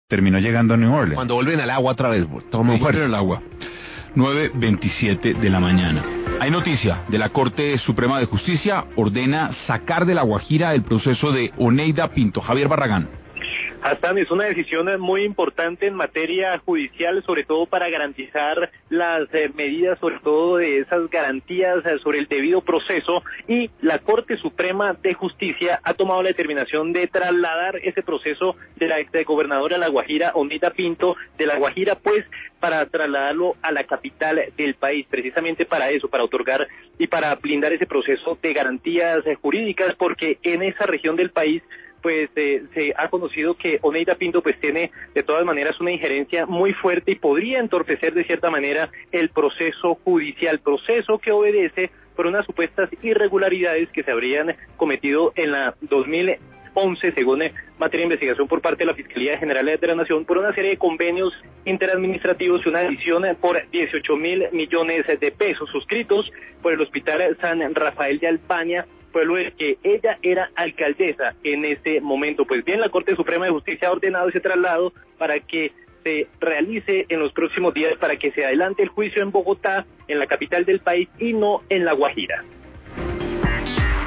terminó llegando a New Orleans. Cuando vuelven al agua otra vez, toma Sí, fuerza. el agua. 9:27 de la mañana. Hay noticia de la Corte Suprema de Justicia, ordena sacar de La Guajira el proceso de Oneida Pinto. Javier Barragán. Hassan, es una decisión muy importante en materia judicial, sobre todo para garantizar las medidas, sobre todo de esas garantías sobre el debido proceso, y la Corte Suprema de Justicia ha tomado la determinación de trasladar ese proceso de la exgobernadora de La Guajira, Oneida Pinto, de La Guajira, pues, para trasladarlo a la capital del país, precisamente para eso, para otorgar y para blindar ese proceso de garantías jurídicas, porque en esa región del país pues se ha conocido que Oneida Pinto pues tiene de todas maneras una injerencia muy fuerte y podría entorpecer de cierta manera el proceso judicial, proceso que obedece por unas supuestas irregularidades que se habrían cometido en la 2011, según materia de investigación por parte de la Fiscalía General de la Nación, por una serie de convenios interadministrativos y una adición por 18.000 millones de pesos suscritos por el Hospital San Rafael de Albania, pueblo del que ella era alcaldesa en ese momento. Pues bien, la Corte Suprema de Justicia ha ordenado ese traslado para que se realice en los próximos días, para que se adelante el juicio en Bogotá, en la capital del país, y no en La Guajira.